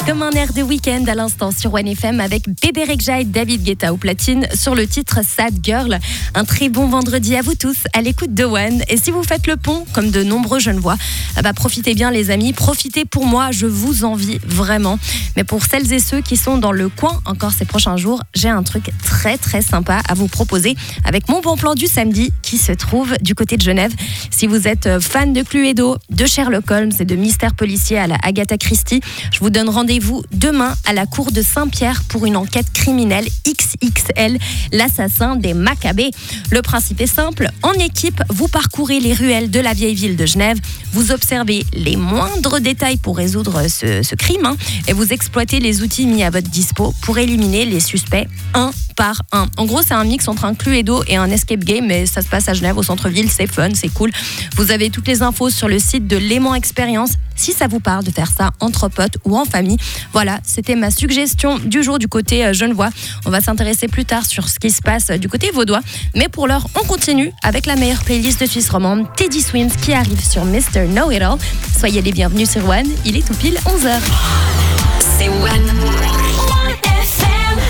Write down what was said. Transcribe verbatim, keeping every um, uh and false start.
Comme un air de week-end à l'instant sur One F M avec Bébé Rexha et David Guetta au platine sur le titre Sad Girl. Un très bon vendredi à vous tous à l'écoute de One. Et si vous faites le pont, comme de nombreux Genevois, bah profitez bien les amis, profitez pour moi, je vous envie vraiment. Mais pour celles et ceux qui sont dans le coin encore ces prochains jours, j'ai un truc très très sympa à vous proposer avec mon bon plan du samedi qui se trouve du côté de Genève. Si vous êtes fan de Cluedo, de Sherlock Holmes et de mystères policiers à la Agatha Christie, je vous donne rendez-vous Rendez-vous demain à la cour de Saint-Pierre pour une enquête criminelle X X L, l'assassin des Maccabées. Le principe est simple, en équipe, vous parcourez les ruelles de la vieille ville de Genève, vous observez les moindres détails pour résoudre ce, ce crime hein, et vous exploitez les outils mis à votre dispo pour éliminer les suspects un par un. En gros, c'est un mix entre un Cluedo et un escape game, mais ça se passe à Genève, au centre-ville, c'est fun, c'est cool. Vous avez toutes les infos sur le site de Léman Expérience, si ça vous parle de faire ça entre potes ou en famille. Voilà, c'était ma suggestion du jour du côté genevois. On va s'intéresser plus tard sur ce qui se passe du côté vaudois, mais pour l'heure, on continue avec la meilleure playlist de Suisse romande, Teddy Swims, qui arrive sur mister Know It All. Soyez les bienvenus sur One, il est tout pile onze heures. C'est One.